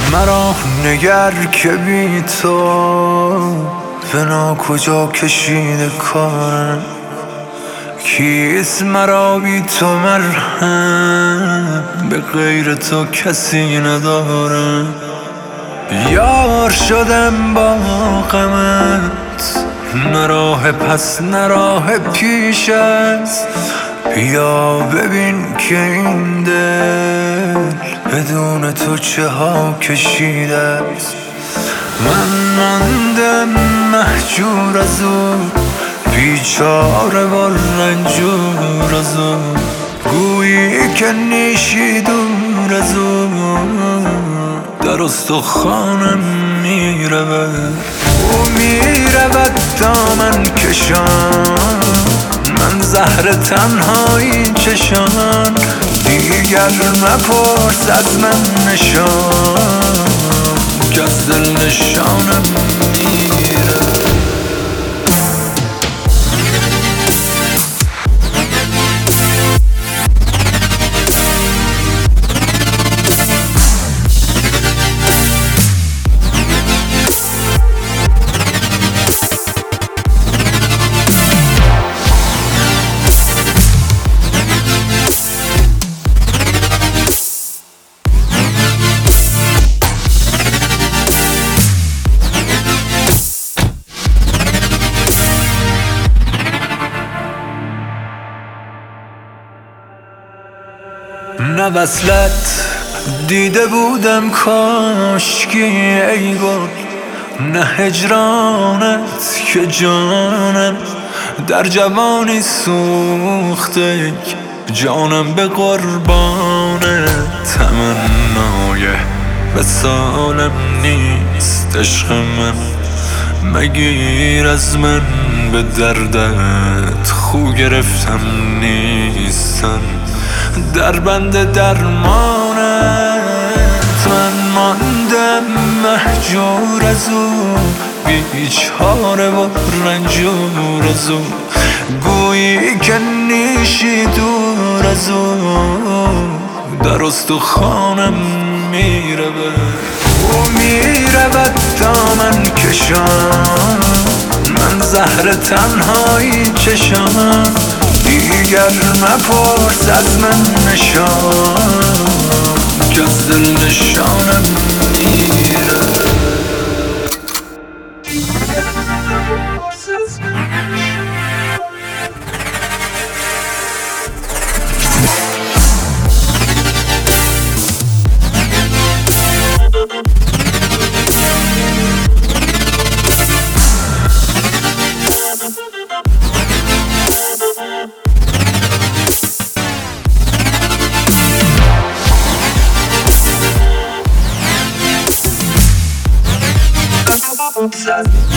مرا نگر که بی تو فنا کجا کشیده کارم، کیست مرا بی تو مرهم، به غیر تو کسی ندارم. یار شدم با غمت، نه راه پس نه راه پیش است. بیا ببین که این دل بدون تو چه ها کشیده است. من ماندم مهجور از او، بیچاره و رنجور از او، گویی که نیشی دور از او در استخوانم میرود. او میرود دامن کشان، من زهر تنهایی چشان. دیگر مپرس از من نشان، که از دل نشانم میره. نه وصلت دیده بودم کاشکی ای گل، نه هجرانت که جانم در جوانی سوخته. جانم به قربان تمنای وصالم نیست. عشق من مگیر از من، به دردت خو گرفتم نیستم در بند درمانت. من ماندم مهجور از او، بیچاره و رنجور از او، گویی که نیشی دور از او در استخوانم میرود. او میرود دامن کشان، من زهر تنهایی چشان. دیگر مپرس از من نشان، که از دل نشانم میره. Obsessed.